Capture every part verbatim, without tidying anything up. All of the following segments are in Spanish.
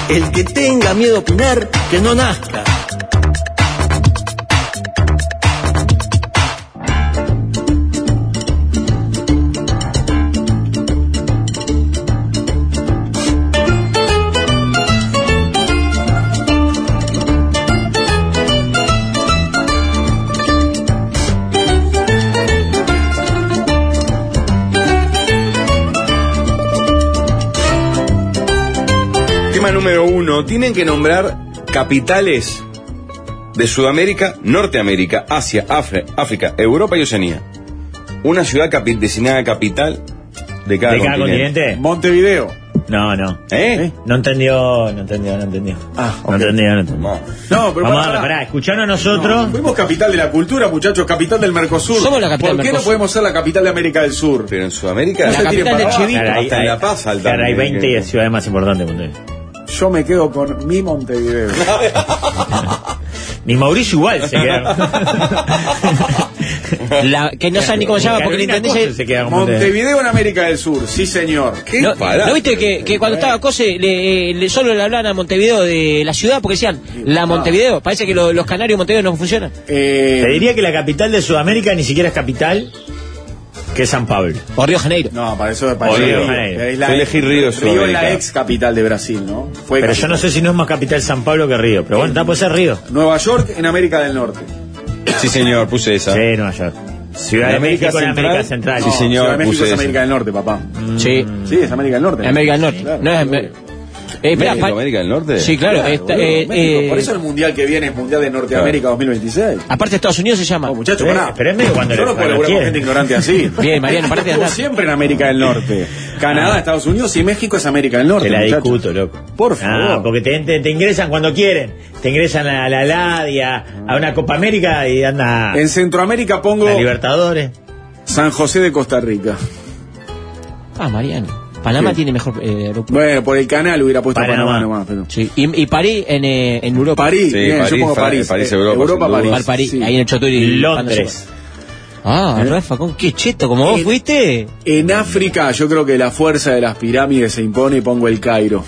El que tenga miedo a opinar, que no nazca. Número uno, tienen que nombrar capitales de Sudamérica, Norteamérica, Asia, Afri- África, Europa y Oceanía. Una ciudad capi- designada capital de cada, ¿De cada continente. continente? Montevideo. No, no. ¿Eh? No entendió, no entendió, no entendió. Ah, No entendió, no entendió. No. No, pero Vamos a pará, ver, pará, escucharon a nosotros. No, fuimos capital de la cultura, muchachos, capital del Mercosur. Somos la capital ¿Por del qué no Mercosur? podemos ser la capital de América del Sur? Pero en Sudamérica... No se La tiren capital para de abajo. Chivito. Claro, hay, hasta en La Paz saltan. claro, hay veinte ciudades más importantes. Yo me quedo con mi Montevideo. Ni Mauricio igual se quedaron. La, que no saben ni cómo se llama, porque el Carolina intendente... Cose se queda con Montevideo. Montevideo en América del Sur, sí señor. ¿Qué ¿No, pará? ¿no viste que, que cuando estaba Cose le, le- solo le hablaban a Montevideo de la ciudad porque decían la Montevideo? Parece que lo- los canarios de Montevideo no funcionan. Eh, Te diría que la capital de Sudamérica ni siquiera es capital, que es San Pablo. O Río Janeiro. No, para eso para O eso- Río de Janeiro. es la- Yo elegí Río de Río es la Sudamérica. ex capital de Brasil, ¿no? Fue Pero yo capital. no sé si no es más capital San Pablo que Río. Pero bueno, está, puede ser Río. Nueva York en América del Norte. Sí, señor, puse esa. Sí, Nueva York. Ciudad ¿En de América México en Central? América Central. Sí, No, señor, Ciudad de México puse es esa. América del Norte, papá. Sí. Sí, es América del Norte. América del Norte. Claro, No es claro. Amer- Eh, esperá, ¿México, pa- América del Norte? Sí, claro. Claro, está, boludo, eh, México. eh, Por eso el mundial que viene es Mundial de Norteamérica dos mil veintiséis. aparte Estados Unidos se llama. Oh, muchachos, Pero- pará. pero es medio cuando Yo le- no puedo cuando laburar con quiere. gente ignorante así. Bien, Mariano, parate de Estuvo andar. siempre en América del Norte. Canadá, Estados Unidos y México es América del Norte. Te la muchachos. discuto, loco. Por favor. Ah, porque te, te, te ingresan cuando quieren. Te ingresan a la Ladia, a una Copa América y anda En Centroamérica pongo a Libertadores. San José de Costa Rica. Ah, Mariano. Panamá Sí. tiene mejor eh, aeropuerto. Bueno, por el canal hubiera puesto Panamá. Panamá nomás. Pero... Sí. Y, y París en, eh, en Europa. París, Sí, bien, París, yo pongo Fra- París. París, Eh, Europa, Europa, sin París. Al París, Sí. ahí en el Chotori. Londres. Ah, ¿Eh? Rafa, ¿con qué cheto? ¿Como vos En- fuiste? En África yo creo que la fuerza de las pirámides se impone y pongo el Cairo.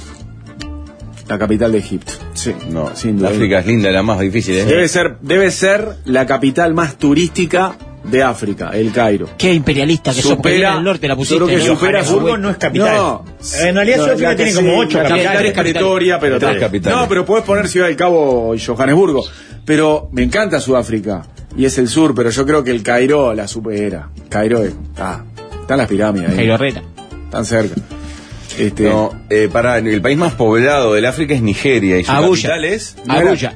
La capital de Egipto. Sí, No, sin duda. África es linda, la más difícil, ¿eh? Debe ser, debe ser la capital más turística de África, el Cairo. Qué imperialista que sos, porque Supera- en el norte la yo pusiste. creo que ¿no? supera Johannesburgo su- no es capital. No, En realidad no, Sudáfrica la que tiene como sí, ocho la capitales. capital es Pretoria, pero Tres tal. capitales. No, pero podés poner Ciudad del Cabo y Johannesburgo. Pero me encanta Sudáfrica y es el sur, pero yo creo que el Cairo la supera. Cairo es, ah, están las pirámides ahí. Jairo Herrera. Están cerca. Este, No, eh, para, el país más poblado del África es Nigeria y su Abuya. capital es... Abuya.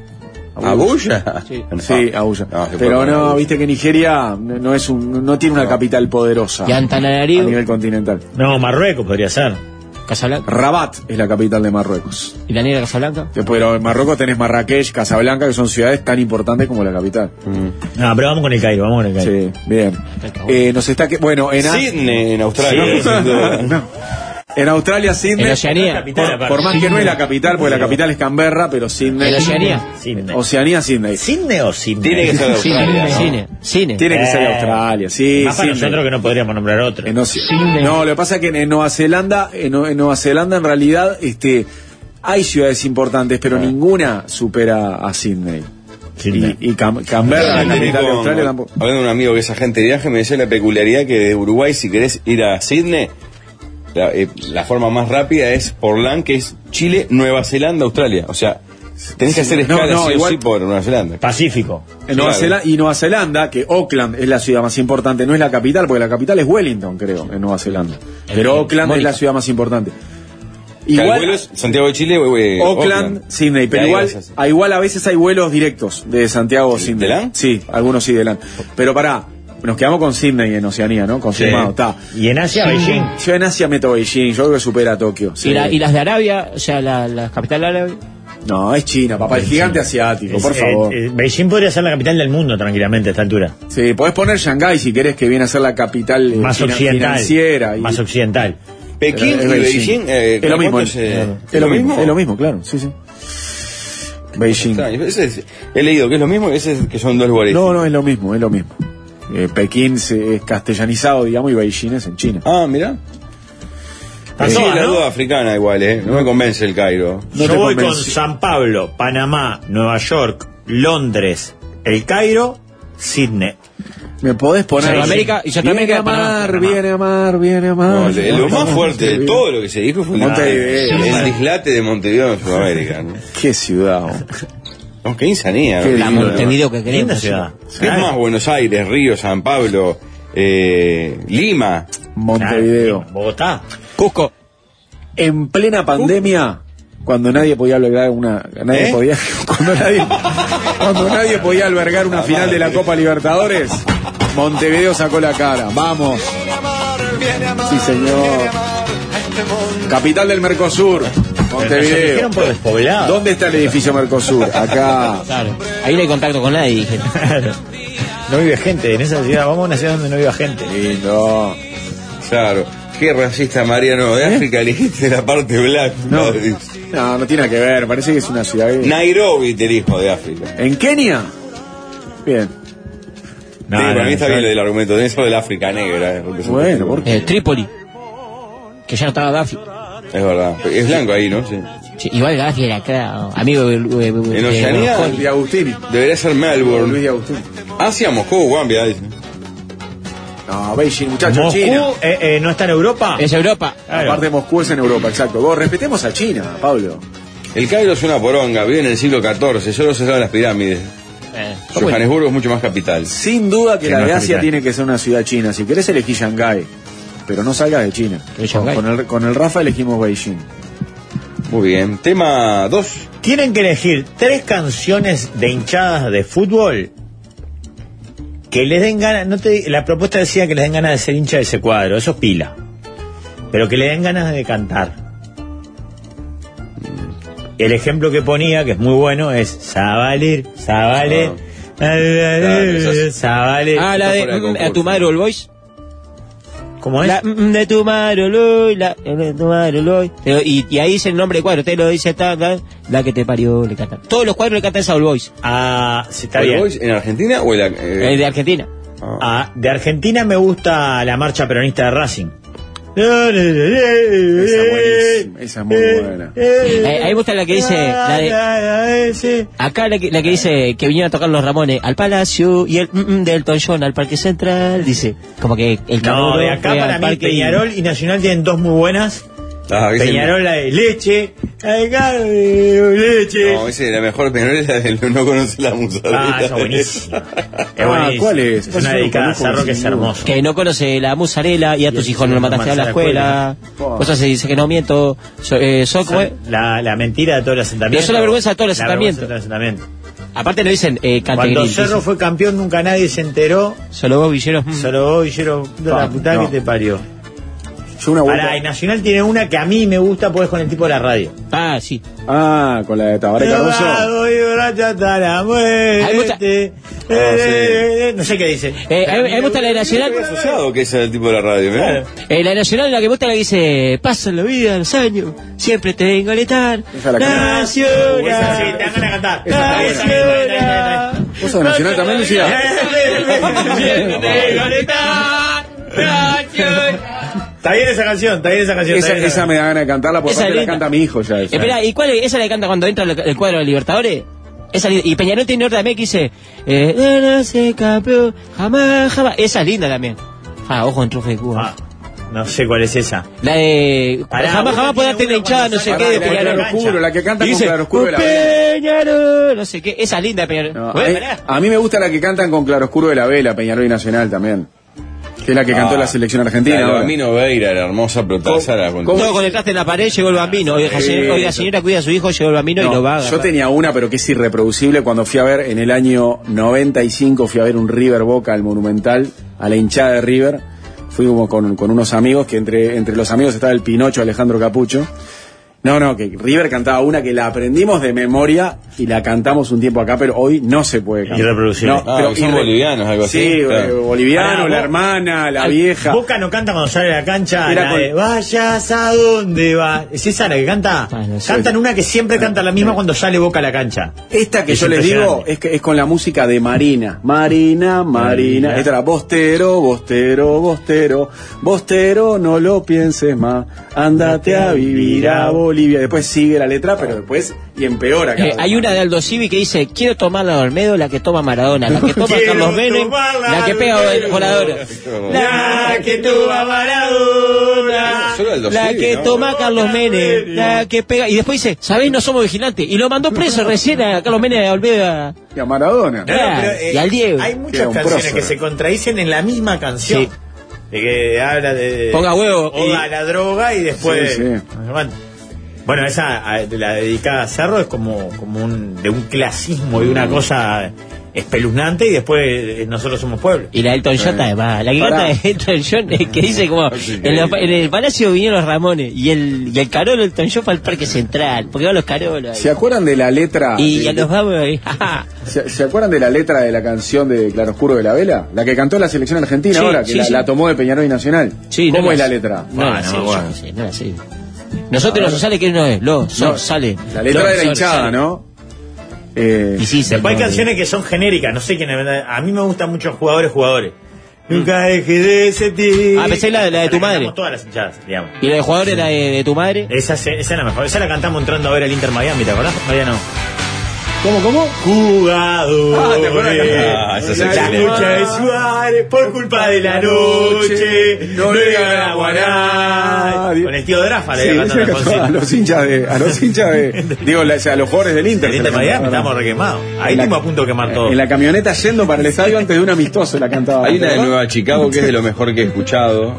¿Abuya? Sí. No. Sí, Abuya. No, se puede pero poner no, Abuya. viste que Nigeria no no es un, no tiene una No. capital poderosa Y a Antananarivo, nivel continental. No, Marruecos podría ser. Casablanca. Rabat es la capital de Marruecos. ¿Y la negra Casablanca? Después, pero en Marruecos tenés Marrakech, Casablanca, que son ciudades tan importantes como la capital. No, pero vamos con el Cairo, vamos con el Cairo. Sí, bien. Eh, nos está que, bueno, en, a- Sydney, en Australia. Sí, sin duda. No. En Australia, Sydney. En Oceanía. Capital, Por, aparte. por más que no es la capital, porque la capital es Canberra, pero Sydney. ¿En Oceanía? Sydney. Oceanía, Sydney. ¿Sydney o Sydney? Tiene que ser de Cine, Australia, ¿no? cine, cine. Tiene que ser de Eh. Australia, sí. Más para Sydney. nosotros que no podríamos nombrar otro. En Oce- no, lo que pasa es que en, en Nueva Zelanda, en, en Nueva Zelanda en realidad, este, hay ciudades importantes, pero ninguna supera a Sydney. Sydney. Y, y Cam- Canberra, la Hablando capital de con- Australia, tampoco. hablando de un amigo que es agente de viaje, me decía la peculiaridad que de Uruguay, si querés ir a Sydney, la, eh, la forma más rápida es por LAN, que es Chile, Nueva Zelanda, Australia. O sea, tenés que hacer No, escala no, sí o igual- sí por Nueva Zelanda. Pacífico. En Nueva Claro. Zelanda, y Nueva Zelanda, que Auckland es la ciudad más importante, no es la capital, porque la capital es Wellington, creo, en Nueva Zelanda. Pero Auckland es la ciudad más importante. Igual, Igual, vuelos Santiago de Chile, eh, Auckland, Sydney, pero Y ahí igual, vas a hacer. a igual a veces hay vuelos directos de Santiago a ¿De Sydney. LAN? Sí, algunos sí de LAN. Pero pará, nos quedamos con Sydney en Oceanía, ¿no? Confirmado, Sí. está. Y en Asia, Beijing. Yo en Asia meto Beijing, yo creo que supera a Tokio. sí. ¿Y, la- y las de Arabia? O sea, la, la capital árabe. No, es China, papá, el gigante asiático, por Es- favor. eh, eh, Beijing podría ser la capital del mundo tranquilamente a esta altura. Sí, podés poner Shanghái si querés, que viene a ser la capital eh, Más fina- occidental. financiera. Y, Más occidental. Pekín es y Beijing, eh, es lo mismo, ¿cuánto es, eh, es lo mismo, es lo mismo, claro, sí, sí. Beijing. Extraño. Ese es- he leído que es lo mismo, ese es que son dos lugares. No, no, es lo mismo, es lo mismo. Eh, Pekín se- es castellanizado, digamos, y Beijing es en China. Ah, mira. Están Sí, todas, la ¿no? duda africana igual, ¿eh? No me convence el Cairo. No Yo te voy con convence. San Pablo, Panamá, Nueva York, Londres, El Cairo, Sydney. Me podés poner. Sudamérica- y viene Sudamérica a de Panamá, mar, Panamá. viene a mar, viene a mar. No, le- lo más fuerte de todo lo que se dijo fue el, Montevideo. el dislate de Montevideo en Sudamérica, ¿no? Qué ciudad. oh. No, qué insanía. Qué ¿no? La lindo, Montevideo que Linda queremos. ciudad. ¿Qué es más? Buenos Aires, Río, San Pablo, eh, Lima. Montevideo. Claro, Bogotá. Cusco. En plena pandemia, cuando nadie podía albergar una, nadie ¿Eh? podía, cuando nadie, cuando nadie podía albergar una final de la Copa Libertadores, Montevideo sacó la cara. Vamos. Sí, señor. Capital del Mercosur, Pero nos Montevideo. eligieron por despoblado. ¿Dónde está el edificio Mercosur? Acá. Claro. Ahí no hay contacto con nadie, dije. No vive gente en esa ciudad. Vamos a una ciudad donde no viva gente. Lindo. Claro. Qué racista, Mariano. De África elegiste la parte blanca. No, no, no tiene que ver. Parece que es una ciudad. Nairobi te elijo de África. ¿En Kenia? Bien. No, sí, no, para mí está no, bien no. lo del argumento. Tenés eso del África negra. eh, Bueno, ¿por qué? Eh, Trípoli. Que ya no estaba Gaddafi. Es verdad. Es blanco ahí, ¿no? Sí. Sí, igual Gaddafi era acá, amigo de, de, de- En de Oceanía, Berlusconi. Di Agustini. Debería ser Luis Melbourne. Di Agustini. Asia, Moscú, Guambia, dice. No, Beijing, muchachos, Moscú China. eh, eh, no está en Europa. Es Europa. Claro. Aparte de Moscú es en Europa, exacto. Vos respetemos a China, Pablo. El Cairo es una poronga. Vive en el siglo catorce. Solo se saben las pirámides. Eh, bueno. Johannesburgo es mucho más capital. Sin duda que Sí, la no de es Asia capital. tiene que ser una ciudad china. Si querés elegí Shanghái, pero no salgas de China. ¿De Shanghái? Con el, con el Rafa elegimos Beijing. Muy bien. Tema dos. Tienen que elegir tres canciones de hinchadas de fútbol que les den ganas. No te, la propuesta decía que les den ganas de ser hincha de ese cuadro. Eso es pila. Pero que le den ganas de cantar. El ejemplo que ponía, que es muy bueno, es Sabalir, Sabalir, Claro, Sabalir. Ah, la de fuera de mm, concurso. a tu madre All Boys. ¿Cómo es? La mm, de tu madre Oloy, la de tu madre Oloy. Pero, y, y ahí dice el nombre del cuadro, usted lo dice, ta, ta, la que te parió, le cantan. Todos los cuadros le cantan esa All Boys. Ah, sí, está ¿All bien. Boys en Argentina o en la, eh, Eh, de Argentina. ah. Ah, de Argentina me gusta la marcha peronista de Racing. Esa es buenísima, esa es muy buena. Eh, ahí me gusta la que dice, la de- Acá la que, la que dice que vinieron a tocar los Ramones al Palacio y el mm, mm, del Elton John al Parque Central, dice, como que el No, Canoro de acá fue para al mí parque y- Peñarol y Nacional tienen dos muy buenas. Ah, ese- Peñarol la de leche, la de carne, leche. No, ese, la mejor Peñarol es la del no conoce la musarela. Ah, esa buenísima. Es Ah, buenísima. ¿cuál es? Es una Yo dedicada a conozco, Sarro que es sin duda. hermoso. que no conoce la musarela y a tus Y hijos no lo no mataste a la mandas a la escuela. escuela. Cosas se dice que no miento. So, eh, so- ¿cómo es? La, la mentira de todo el asentamiento. Pero eso es la vergüenza de todo el La vergüenza asentamiento. de todo el asentamiento. Aparte lo dicen eh, Cuando Cantegril. Cerro dicen, fue campeón nunca nadie se enteró. Solo vos, Villeros. mm. Solo vos, Villero, de la Pa, puta no. que te parió. Yo una vuelta. Ahora, y Nacional tiene una que a mí me gusta porque es con el tipo de la radio. Ah, sí. Ah, con la de Tabaré Cardoso. Drogado y borracho hasta la muerte. A mí me gusta- Ah, sí. No sé qué dice. Eh, a mí a mí me gusta la de Nacional. Estoy asociado que ese es el tipo de la radio, ¿verdad? Claro. Eh, la Nacional la que me gusta la que dice, pasan la vida, los años, siempre te vengo a aletar. Esa la canta. Esa sí, Nacional. te dan ganas de cantar. Esa está buena. Nacional. ¿Vos sos de Nacional también, Lucía? Siempre te vengo a aletar. Nacional. Está bien esa canción, está bien esa canción. Esa, está bien esa me da ganas de cantarla porque Esa aparte es la linda. canta mi hijo ya. esa. Espera, ¿y cuál es? ¿Esa la que canta cuando entra el, el cuadro de Libertadores? Esa li- y Peñarol tiene otra también que dice, eh, no, no se campeón, jamás, jamás. Esa es linda también. Ah, ojo en Trofeo de Cuba. Ah, no sé cuál es esa. La de, Pará, jamás, vos jamás tenés podrás tener una hinchada, cuando no sé saca qué, de la de Peñarol. Claro Oscuro, la que canta Y con dice, Claro Oscuro de la Vela. Peñarol, no sé qué, esa es linda de Peñarol. No, Bueno, a, pará. a mí me gusta la que cantan con Claroscuro de la Vela, Peñarol y Nacional también. Que es la que cantó Ah, la selección argentina. La de ahora. Bambino Veira era hermosa, pero ¿Cómo- Tazara con cómo- Todo con el traste en la pared, llegó el bambino. Oiga, Sí. señora, oiga, señora, cuida a su hijo, llegó el bambino y No, lo va a yo agarrar. tenía una, pero que es irreproducible. Cuando fui a ver en el año noventa y cinco, fui a ver un River Boca al Monumental, a la hinchada de River. Fui como con, con unos amigos, que entre, entre los amigos estaba el Pinocho Alejandro Capucho. No, no, que River cantaba una que la aprendimos de memoria y la cantamos un tiempo acá, pero hoy no se puede cantar. Irreproducible. Ah, pero son irre- bolivianos, algo así. Sí, Claro. eh, boliviano, Pará, la vos- hermana, la Al- vieja. Boca no canta cuando sale a la cancha. Era La con- de, vayas a dónde va. ¿Es esa la que canta? Ah, no sé. Cantan una que siempre canta la misma cuando sale Boca a la cancha. Esta que Es yo les digo impresionante. es que es con la música de Marina. Marina, Marina. Marina. Esta era Bostero, Bostero, Bostero. Bostero, no lo pienses más. Ándate a vivir a Bolivia. Después sigue la letra, pero después y empeora. cada Eh, vez hay más. una de Aldo Civi que dice, quiero tomar la de Olmedo, la que toma Maradona, la que toma Quiero Carlos Menem, tomar la la que pega Olmedo. el volador. La que toma Maradona. Solo Aldo La Civi, que ¿no? toma Carlos Menem, la que pega... Y después dice, ¿sabéis? No somos vigilantes. Y lo mandó preso recién a Carlos Menem a Olmedo. a- Y a Maradona. No, no, pero, eh, Y al Diego. hay Queda muchas un canciones prócer. que se contradicen en la misma canción. Sí. De que habla de. Ponga huevo. Oda a Y- la droga y después. Sí, sí. Bueno, bueno, esa, a- la dedicada a Cerro, es como, como un, de un clasismo y una cosa espeluznante, y después eh, nosotros somos pueblo. Y la de Elton John además. La que Pará. canta de Elton John, eh, que dice como, en, la- en el Palacio vinieron los Ramones, y el, y el Carolo Elton John fue al Parque Central, porque van los Carolos ahí. ¿Se acuerdan de la letra? Y de- ya nos vamos ahí. jaja. ¿Se, se acuerdan de la letra de la canción de Claroscuro de la Vela? La que cantó la selección argentina Sí, ahora, que sí, la, sí. la tomó de Peñarol y Nacional. Sí, ¿Cómo no es la la sé. letra? No la Ah, sé, no, yo bueno. qué sé, no la sé. Nosotros no sale que no es, lo, so, No, sale. La letra Lo, de la so, hinchada, sale. ¿no? Eh, Y sí, Después hay no, canciones que son genéricas, no sé quién. A mí me gustan mucho jugadores, jugadores. Nunca dejes de sentir. Ah, pensé la de- la de tu madre. cantamos todas las hinchadas, digamos. Y la de jugador era de, de tu madre. Esa, se- esa es la mejor. Esa la cantamos entrando a ver el Inter Miami, ¿te acordás? Mariano. ¿Cómo, cómo? Jugadores. Ah, ¿te acuerdas? Ah, esa es la excelente. lucha de Suárez por culpa de la noche. No le gana a Guaná. Con el tío Drafa le Sí, había ella cantado cantó a Alfonsín. los hinchas de, a los hinchas de, digo, la- o sea, a los jugadores del Inter. El se Inter la Miami cantaba. estábamos re quemados. Ahí En la- estuvimos a punto de quemar todo. En la camioneta yendo para el estadio antes de un amistoso la cantaba. Hay una de ¿verdad? Nueva Chicago que es de lo mejor que he escuchado.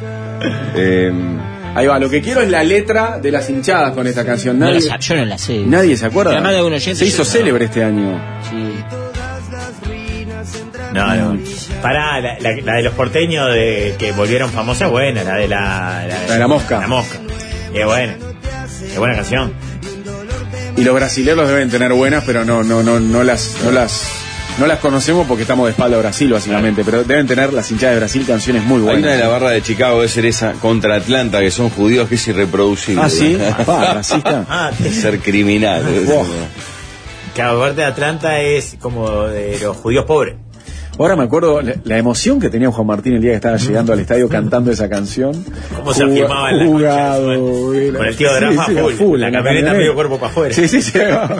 Eh, Ahí va, lo que quiero es la letra de las hinchadas con esta canción. No la Nadie, sa- yo no la sé. nadie se acuerda. La manda un oyente, Se hizo yo no. célebre este año. Sí. No, no. Pará, la, la- la de los porteños de, que volvieron famosas, buena, la de la... La de la mosca. La mosca. Es buena. Es buena canción. Y los brasileños deben tener buenas, pero no, no, no, no las, no las, no las conocemos porque estamos de espalda a Brasil básicamente. Pero deben tener las hinchadas de Brasil canciones muy hay una de buenas. la barra de Chicago, debe ser esa contra Atlanta, que son judíos, que es irreproducible. Ah, sí. Ah, racista. Ah, Es ser criminal. es- Wow. que aparte de Atlanta es como de los judíos pobres. Ahora me acuerdo la, la emoción que tenía Juan Martín el día que estaba llegando al estadio cantando esa canción. Cómo se Juga- afirmaba en la jugado, concha, era- con el tío Drafa sí, sí, full, a full, la en camioneta medio cuerpo para afuera. Sí, sí, sí.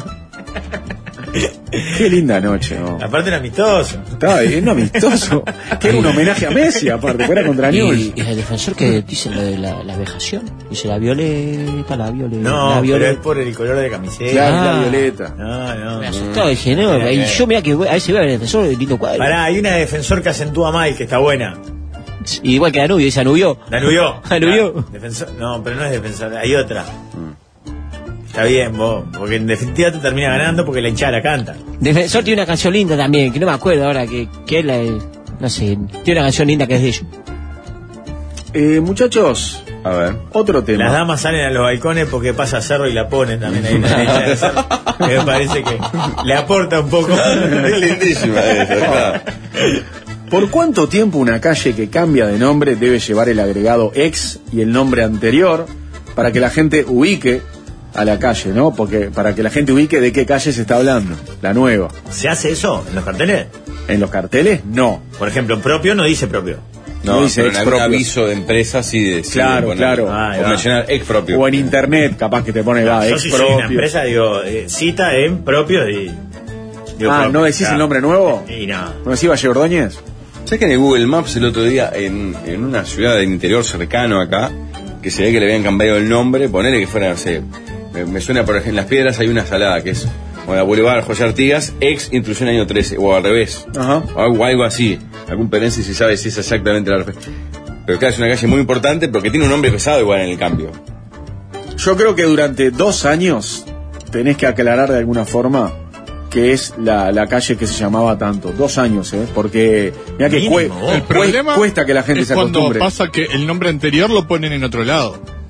Qué linda noche, ¿no? Aparte era amistoso. Estaba bien amistoso. Que era un homenaje a Messi, aparte, que era contra Newell's. Y, y el defensor que dice lo de la, la vejación. Dice la violeta, la violeta. No, la pero violeta. es por el color de camiseta. Claro, Ah. la violeta. No, no. Me asustó, dije, no, Mira, y que- yo mira que voy- a veces veo al defensor de lindo cuadro. Pará, hay una de defensor que acentúa mal, que está buena. Igual que Danubio, dice Danubio. Danubio. Danubio. Ah, defensor, no, pero no es defensor, hay otra. Está bien, vos, porque en definitiva te termina ganando porque la hinchada la canta. Defensor tiene una canción linda también, que no me acuerdo ahora, que, que es la de- no sé, tiene una canción linda que es de ellos. Eh, muchachos, A ver. otro tema. Las damas salen a los balcones porque pasa Cerro y la ponen también ahí en la hinchada de Cerro. Que me parece que le aporta un poco. Es lindísima esa, claro. ¿Por cuánto tiempo una calle que cambia de nombre debe llevar el agregado ex y el nombre anterior para que la gente ubique a la calle, ¿no? Porque para que la gente ubique de qué calle se está hablando, la nueva. ¿Se hace eso en los carteles? En los carteles, no. Por ejemplo, propio no dice propio. No No, dice pero en ex algún propio. aviso de empresa sí decide Claro, poner- claro. Ah, ahí o va. mencionar ex propio. O en internet, capaz que te pone, va, Yo ex si soy una propio. empresa digo, eh, cita en propio y... digo Ah, propio, ¿no decís claro. el nombre nuevo? Y no. ¿No decís Valle Ordóñez? ¿Sabes que en el Google Maps el otro día, en, en una ciudad del interior cercano acá, que se ve que le habían cambiado el nombre, ponele que fuera, no sé, me, me suena por ejemplo, en Las Piedras hay una salada que es, o la Boulevard José Artigas, ex Intrusión Año trece, o al revés, Ajá. o algo, algo así. Algún perense si sabe si es exactamente la referencia. Pero claro, es una calle muy importante porque tiene un nombre pesado igual en el cambio. Yo creo que durante dos años tenés que aclarar de alguna forma que es la, la calle que se llamaba tanto. Dos años, ¿eh? Porque mira que Mínimo, cue- vos. El cue- problema cuesta que la gente es se cuando acostumbre. pasa que el nombre anterior lo ponen en otro lado.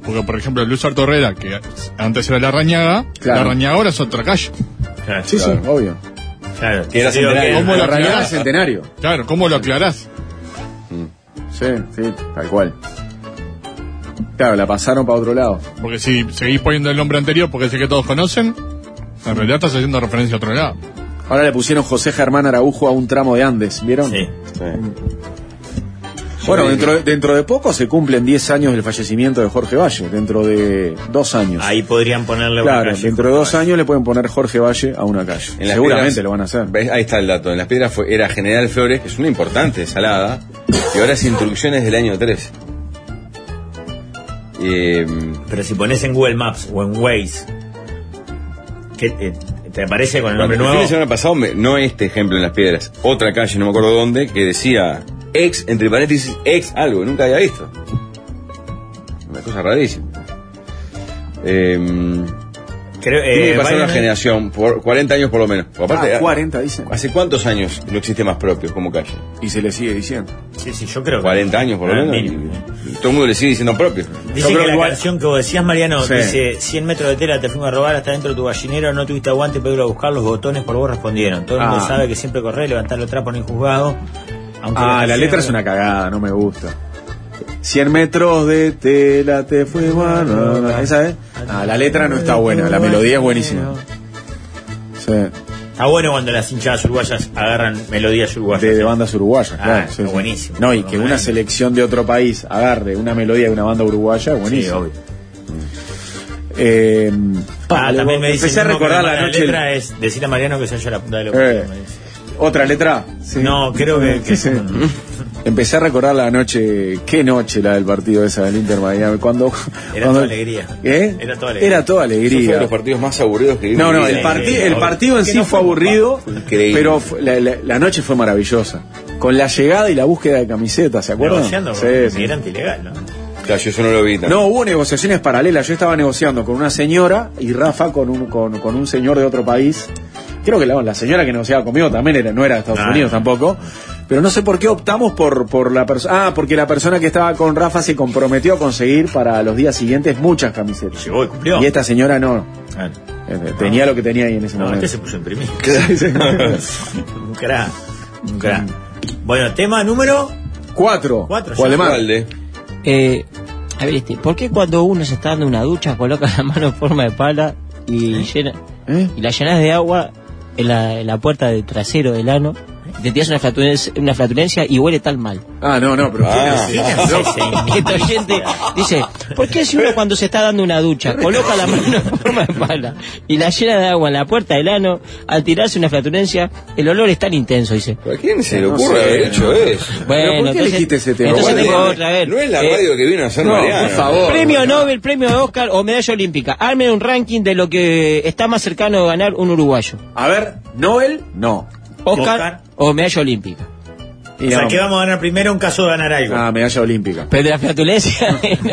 Porque, por ejemplo, Luis Arto Herrera, que antes era la Rañaga, Claro. la Rañaga ahora es otra calle. Claro, Sí, Claro. sí, obvio. claro. Que era Digo centenario. que- ¿Cómo La lo realidad aclarás? es centenario. Claro, ¿cómo lo aclarás? Sí, sí, tal cual. Claro, la pasaron para otro lado. Porque si seguís poniendo el nombre anterior porque es el que todos conocen, en realidad estás haciendo referencia a otro lado. Ahora le pusieron José Germán Araujo a un tramo de Andes, ¿vieron? Sí. Sí. Bueno, Sí. dentro, dentro de poco se cumplen diez años del fallecimiento de Jorge Valle, dentro de dos años. Ahí podrían ponerle una Claro, calle. dentro de dos años le pueden poner Jorge Valle a una calle. En las Seguramente Piedras- lo van a hacer. ¿Ves? Ahí está el dato. En Las Piedras fue, era General Flores, que es una importante salada, y ahora es Instrucciones del año tres. Eh, Pero si pones en Google Maps o en Waze, ¿qué te, te aparece con el nombre el fin nuevo? de semana pasado, me- no este ejemplo en Las Piedras, otra calle, no me acuerdo dónde, que decía ex, entre paréntesis, ex algo, que nunca había visto. Una cosa rarísima. Eh, Creo, tiene eh, que pasar vayan una a- generación, por cuarenta años por lo menos. Aparte, Ah, cuarenta dicen. ¿hace cuántos años no existe más propio como calle? Y se le sigue diciendo. Sí, sí, yo creo que- cuarenta años por lo Ah, menos. mínimo. Y, y todo el mundo le sigue diciendo propio. Dice Yo que creo la igual- canción que vos decías, Mariano, Sí. dice cien metros de tela te fuimos a robar hasta dentro de tu gallinero, no tuviste aguante para ir a buscar, los botones por vos respondieron. Todo el mundo Ah. sabe que siempre correr, levantar los trapos en el juzgado. Aunque Ah, la canción- letra es una cagada, no me gusta. cien metros de tela te fue bueno. ¿Esa es? Ah, la letra no está buena, la melodía es buenísima. Sí, Está bueno cuando las hinchadas uruguayas agarran melodías uruguayas. de, de bandas uruguayas, Ah, claro. está sí, sí. buenísimo. No, y que una selección de otro país agarre una melodía de una banda uruguaya, es Sí, buenísimo. obvio. Eh, Ah, le- también me dice empecé a mismo que recordar la la noche. letra es decirle a Mariano que se haya la punta de la Eh, me dice. ¿Otra letra? Sí. No, creo que, que es Sí. un- Empecé a recordar la noche, qué noche la del partido esa del Inter Miami, cuando... Era cuando- toda alegría. ¿Eh? Era toda alegría. Era toda Eso fue de alegría. los partidos más aburridos que vi. No, en mi no, vida. el, parti- Sí, el obvio. partido en Que sí no fue fue aburrido, increíble. pero fue- la, la- la noche fue maravillosa. Con la llegada y la búsqueda de camisetas, ¿se acuerdan? negociando con Sí, un sí. migrante ilegal, ¿no? Claro, yo eso no lo vi. tampoco. No, hubo negociaciones paralelas. Yo estaba negociando con una señora y Rafa con un, con, con un señor de otro país. Creo que la, la señora que negociaba conmigo también era, no era de Estados Ah, Unidos no. tampoco. Pero no sé por qué optamos por, por la persona. Ah, porque la persona que estaba con Rafa se comprometió a conseguir para los días siguientes muchas camisetas. Llegó y cumplió. Y esta señora no. Claro. Eh, Tenía lo que tenía ahí en ese No, momento. este se puso a imprimir. un crack. Un crack. Bueno, tema número. Cuatro. Cuatro, ¿Cuál ya. de más? ¿Cuál de? Eh, a ver, este, ¿por qué cuando uno se está dando una ducha coloca la mano en forma de pala y llena ¿Eh? y la llenas de agua en la, en la puerta del trasero del ano? Te tiras una flatulencia, una flatulencia y huele tan mal. Ah, no, no, pero. Ah. ¿Quién es ese? Este oyente dice, ¿por qué si uno cuando se está dando una ducha coloca la mano en forma de pala y la llena de agua en la puerta del ano, al tirarse una flatulencia, el olor es tan intenso? Dice. ¿A quién se le No ocurre sé, haber no. hecho eso? ¿Pero Bueno, por qué entonces, elegiste ese tema? entonces Bueno, tengo no, otra vez. No es la Eh, radio que vino a hacer no, Mariano. por favor. Premio Nobel, premio Oscar o medalla olímpica. Armen un ranking de lo que está más cercano de ganar un uruguayo. A ver, Nobel, no. Oscar, Oscar. o medalla olímpica. Y O sea, no. que vamos a ganar primero un caso de ganar algo. Ah, medalla olímpica. Pero de la flatulencia.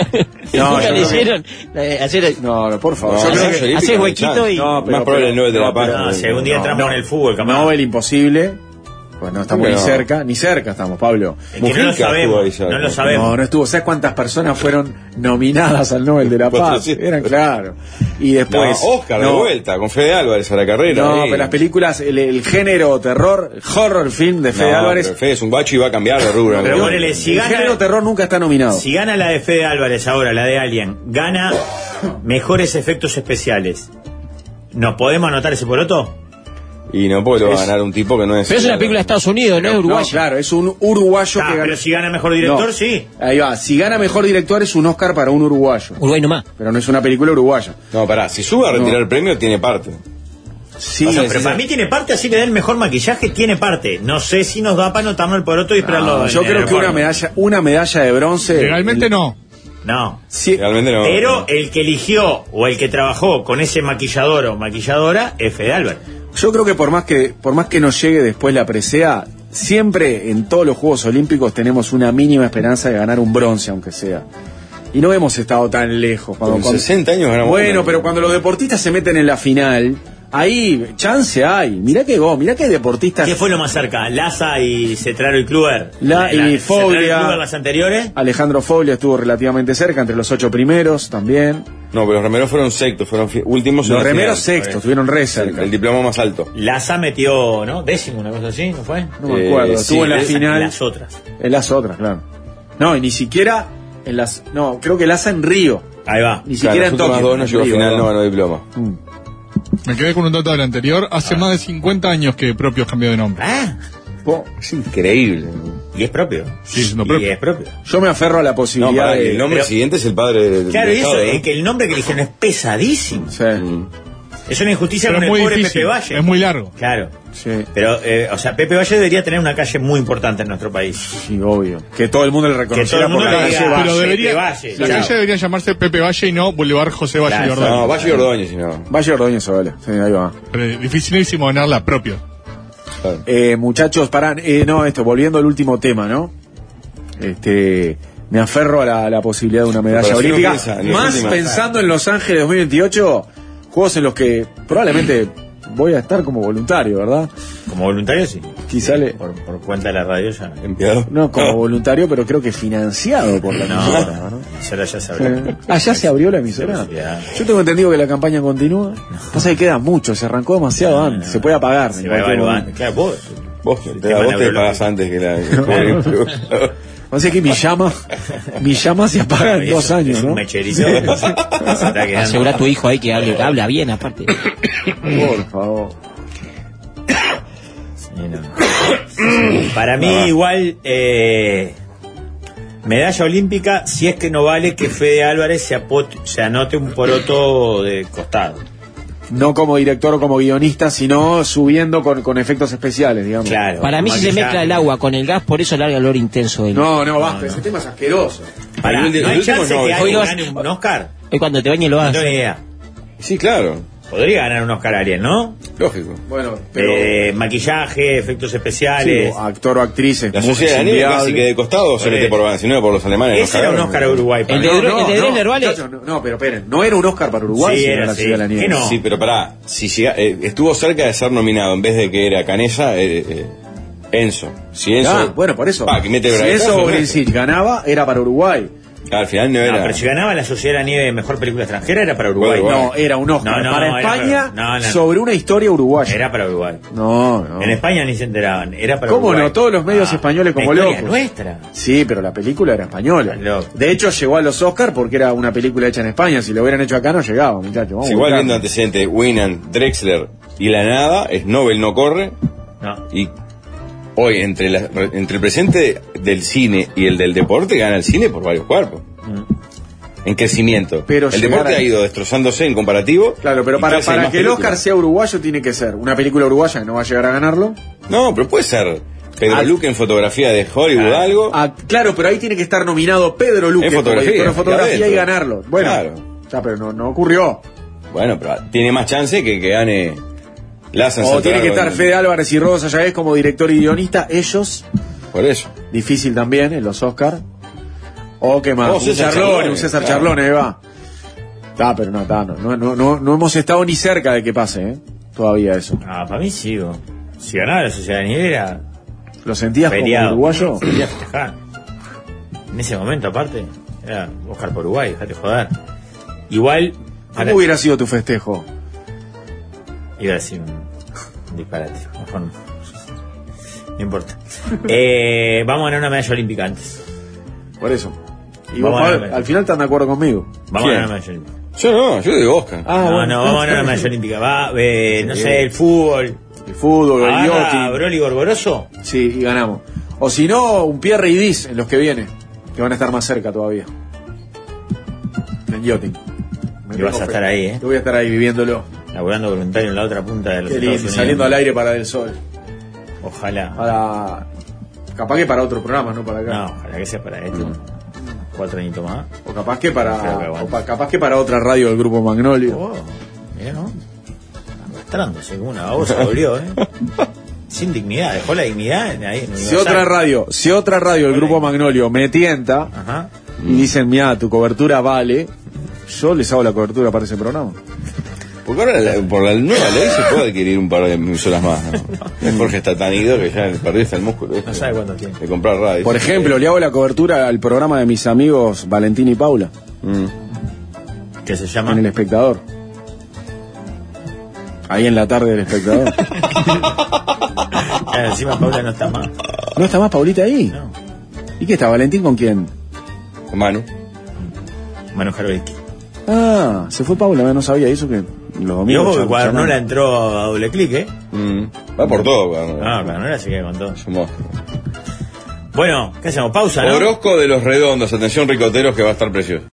No, nunca yo le creo que- hicieron. eh, hacer, No, no, por favor. No, yo creo medalla que. olímpica haces no hay huequito chance. y- No, pero- Más probable el Nobel de la no, Paz. pero- No, si algún día no, entramos no. en el fútbol, camarada. Nobel imposible. Pues no estamos ¿Por qué ni no? cerca, ni cerca estamos, Pablo. Es que no lo Mujica estuvo sabemos. ahí ya. No lo sabemos. No, no estuvo. ¿Sabes cuántas personas fueron nominadas al Nobel de la Paz? cuatrocientos. Eran claro. Y No, después. Oscar de no, vuelta, con Fede Álvarez a la carrera. No, ahí. pero las películas, el, el género terror, el horror film de Fede No, Álvarez. pero Fede es un bacho y va a cambiar de rubro. Pero ¿no? ponele, si el gana- género terror nunca está nominado. Si gana la de Fede Álvarez ahora, la de Alien, gana mejores efectos especiales. ¿Nos podemos anotar ese poroto? Y no puedo Es- ganar un tipo que no es. Pero es una película de Estados Unidos, no es No, uruguaya. claro, es un uruguayo Ah, que gana. pero si gana mejor director, No. sí. Ahí va, si gana mejor director es un Oscar para un uruguayo. Uruguay nomás. Pero no es una película uruguaya. No, pará, si sube a retirar No. el premio, tiene parte. Sí, Pasa que Pero sí, para sí. mí tiene parte, así le da el mejor maquillaje, tiene parte. No sé si nos da para anotarnos el poroto y esperarlo. no, en yo el creo que aeropuerto. una medalla, una medalla de bronce. Legalmente no. No. Sí, Realmente no. Pero el que eligió o el que trabajó con ese maquillador o maquilladora es Fede Álvarez. yo creo que por más que por más que nos llegue después la presea, siempre en todos los Juegos Olímpicos tenemos una mínima esperanza de ganar un bronce, aunque sea. Y no hemos estado tan lejos. Cuando, Con cuando- sesenta años ganamos Bueno, una. pero cuando los deportistas se meten en la final, ahí chance hay. Mirá que vos, mirá que hay deportistas. ¿Qué fue lo más cerca? Laza y Cetraro y Kluber. La- y Foglia. Cetraro y Kluber las anteriores. Alejandro Foglia estuvo relativamente cerca, entre los ocho primeros también. No, pero los remeros fueron sextos, fueron fi- últimos en Los la remeros final. sextos, estuvieron re cerca. El diploma más alto. Laza metió, ¿no? Décimo, una cosa así, ¿no fue? No me Eh, acuerdo, sí, estuvo en la Laza final. y las otras. En las otras, claro. No, y ni siquiera en las. No, creo que Laza en Río. Ahí va. Ni Claro, siquiera las en últimas Tokio. dos no en llegó a Río, final, no ¿no? ganó diploma. Mm. Me quedé con un dato del anterior. Hace Ah. más de cincuenta años que Propios cambió de nombre. Ah, Po- Es increíble. y es propio. Sí, siendo Y propio. es propio. Yo me aferro a la No, posibilidad pará, de. el nombre pero- siguiente es el padre del Claro, del y eso, Estado, ¿no? es que el nombre que eligieron es pesadísimo. Sí, Mm. Es una injusticia Pero con es el muy pobre difícil. Pepe Valle. Es muy largo. Claro. sí, Pero, eh, o sea, Pepe Valle debería tener una calle muy importante en nuestro país. sí, obvio. Que todo el mundo le Que todo reconociera el mundo por la le calle diga, Valle. Pero Valle, debería, Valle, la chao. calle debería llamarse Pepe Valle y no Boulevard José Valle Claro, y Ordóñez. No, Valle y Ordóñez, si no. Valle Ordóñez Sola. Sí, ahí va. Pero es dificilísimo ganarla Propios. Claro. Eh, muchachos, pará, eh, no, esto, volviendo al último tema, ¿no? Este, me aferro a la, a la posibilidad de una medalla Pero si uno olímpica. piensa en las Más últimas- pensando en Los Ángeles dos mil veintiocho, juegos en los que probablemente voy a estar como voluntario, ¿verdad? Como voluntario, sí. Quizá le- Por, por cuenta de la radio ya. Empleado. No como voluntario, pero creo que financiado por la No, emisora, ¿no? ya, ya se abrió. Eh, Ah, ya se abrió la emisora. Sí. Yo tengo entendido que la campaña continúa. Pasa que queda mucho, se arrancó demasiado No, antes. no. Se puede apagar. Se en va cualquier evaluando. momento. Claro, vos. Vos, El te, tema vos te neurológico. pagás antes que la. el pobre. O sea que mi llama, mi llama se apaga en Es- dos años, es ¿no? un mecherito. Se está quedando. Asegura a tu hijo ahí que hable, habla bien, aparte. Por favor. Sí, no. Para mí, igual, eh, medalla olímpica, si es que no vale que Fede Álvarez se, apote- se anote un poroto de costado. No como director o como guionista, sino subiendo con, con efectos especiales, digamos. Claro. Para mí, si se maquillaje. mezcla el agua con el gas, por eso larga el olor intenso. él. No, no, basta, ese tema es asqueroso. Pará, El de- ¿no el hay último chance no, que el alguien juego- gane un Oscar? Hoy cuando te bañes lo No hagas. tengo ni idea. Sí, claro. Podría ganar un Oscar alguien, ¿no? Lógico. Bueno, pero... Eh, maquillaje, efectos sí, especiales. o actor o actriz es La muy- sociedad es de la nieve inviable. casi que de costado se Por mete eso. por si no era por los alemanes. Ese era un Oscar a Uruguay. para El mí. de No, Dre- no, el de no, Drexler, ¿vale? muchachos, no, no, pero esperen, no era un Oscar para Uruguay, Sí, sino era, la sí. Ciudad de la Nieve. ¿Qué no? Sí, pero pará, si llega, eh, estuvo cerca de ser nominado en vez de que era Canesa, eh, eh, Enzo. Si Enzo. Ah, bueno, por eso. Pa, que mete si braguetazo, eso ¿no? Orensic ganaba, era para Uruguay. Ah, al final no No, era. pero si ganaba la Sociedad de la Nieve de Mejor Película Extranjera era para Uruguay. Uruguay. No, era un Oscar No, no, para era España para- no, no. sobre una historia uruguaya. Era para Uruguay. No, no. En España ni se enteraban. Era para ¿Cómo Uruguay. no? Todos los medios españoles como la historia locos. nuestra. Sí, pero la película era española. Estás loco. De hecho, llegó a los Oscars porque era una película hecha en España. Si lo hubieran hecho acá, no llegaba, muchachos. Vamos Si a igual buscarlo. viendo antecedentes, Winnan, Drexler y la nada, es Nobel no corre. No. Y hoy, entre, la- entre el presente del cine y el del deporte, gana el cine por varios cuerpos. En crecimiento. Pero el llegar deporte a- ha ido destrozándose en comparativo. Claro, pero y para, cada vez hay para más que el películas. Oscar sea uruguayo tiene que ser una película uruguaya que no va a llegar a ganarlo. No, pero puede ser Pedro Ah. Luque en fotografía de Hollywood, Ah. algo. Ah, claro, pero ahí tiene que estar nominado Pedro Luque En como fotografía, director de fotografía ya y ves, ganarlo. Bueno, claro. ya, pero no, no ocurrió. Bueno, pero tiene más chance que que gane Laza en O Santiago tiene que estar en- Fede Álvarez y Rosa Sayez como director y guionista. Ellos, Por eso. difícil también en los Oscar. O qué más, O un César Charlone, Charlone, un César claro. Charlone, ahí va. Está, pero no, está, no, no, no, no, no hemos estado ni cerca de que pase, ¿eh? Todavía eso. Ah, para mí sigo. Si ganaba la Sociedad de la Nieve era ¿Lo sentías peleado. como uruguayo? Quería festejar. En ese momento, aparte, era Oscar por Uruguay, dejate joder. Igual, ¿Cómo para- hubiera sido tu festejo? iba a decir un, un disparate. Mejor no. No importa. Eh, vamos a ganar una medalla olímpica antes. Por eso. Y Vamos vos, a Pablo, ver. al final están de acuerdo conmigo. Vamos ¿Quién? a ganar una medalla olímpica. Yo no, yo digo Oscar. Ah, no, bueno. no, vamos a ganar una medalla olímpica. Va, eh, no Sí. sé, el fútbol. El fútbol, el Agarra a yachting. Broly Gorgoroso. Sí, y ganamos. O si no, un Pierre y Dis en los que vienen, que van a estar más cerca todavía. En yachting. Me Y vas tengo a fe. estar ahí, ¿eh? Yo voy a estar ahí viviéndolo. Laburando voluntario en la otra punta de los Qué Estados lindo, Unidos. saliendo al aire para del sol. Ojalá. Para. Capaz que para otro programa, no para acá. No, ojalá que sea para esto. Cuatro añitos más. O capaz que Creo que para. aguanta. O pa- capaz que para otra radio del grupo Magnolio. Oh, mirá, ¿no? Arrastrándose como una babosa volvió, ¿eh? Sin dignidad, dejó la dignidad ahí. en Si Universal. otra radio, si otra radio del grupo Magnolio me tienta Ajá. y dicen, mira, tu cobertura vale, yo les hago la cobertura para ese programa. Porque ahora la- por la nueva ley se puede adquirir un par de emisoras más, ¿no? Es Jorge está tan ido que ya perdiste el músculo, ¿viste? No sabe cuánto tiene. De comprar radio. Por ejemplo, le hago la cobertura al programa de mis amigos Valentín y Paula, Mm. Que se llama. en El Espectador. Ahí en la tarde del Espectador. Ah, encima Paula no está más. ¿No está más Paulita ahí? No. ¿Y qué está? ¿Valentín con quién? Manu. Manu Jarbeski. Ah, se fue Paula, no sabía eso que los Y domingos. ojo que char- Cuadernola charlando. entró a doble clic, ¿eh? Mm. Va por todo, weón. Ah, Cuadernola se queda con todo. Es un monstruo. Bueno, ¿qué hacemos? Pausa, ¿no? Orozco de los Redondos, atención ricoteros que va a estar precioso.